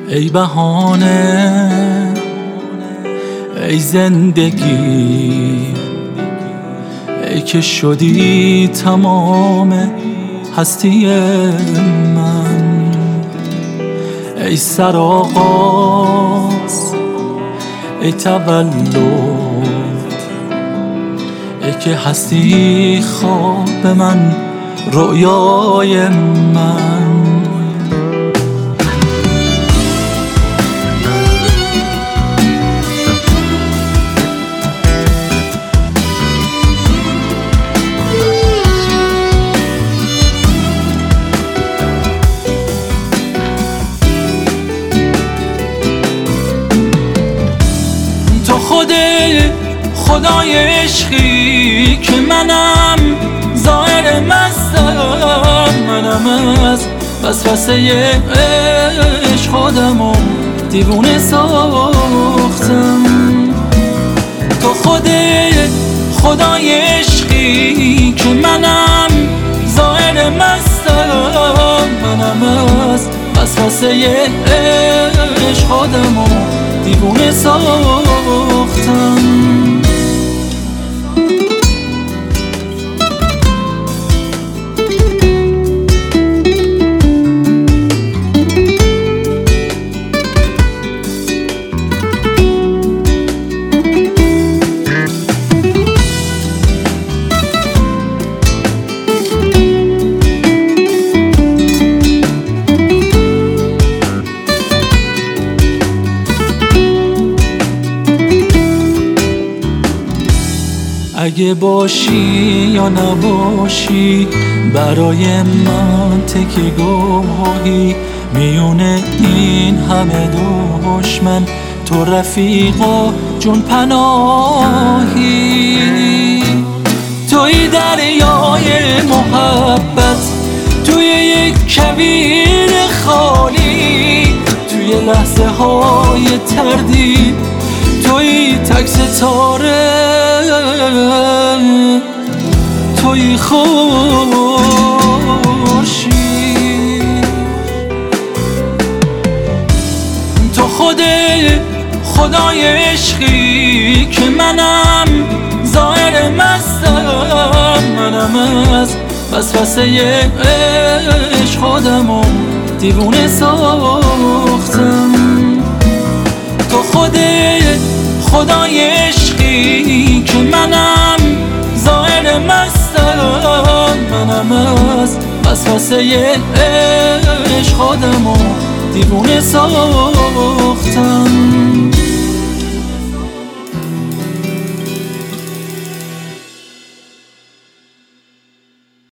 ای بهانه، ای زندگی، ای که شدی تمام هستی من، ای سرآغاز، ای تولد، ای که هستی خواب من، رویای من. خدای عشقی که منم ظاهر مستم، منم از وسوسه عشق خودمو دیوونه ساختم. تو خدای عشقی که منم ظاهر مستم، منم از وسوسه عشق خودمو دیوونه ساختم. اگه باشی یا نباشی، برای من تکیه‌گاهی، میونه این همه دشمن تو رفیق و جون پناهی. توی دریای محبت، توی یک کویر خالی، توی لحظه های تردید، توی تک ستاره، توی خورشید. تو خدای عشقی که منم ظاهر مستم، منم از وسوسه عشق خودمو دیوونه ساختم. تو خدای عشقی که منم ظاهر مستم، منم از وسوسه عشق خودمو دیوونه ساختم.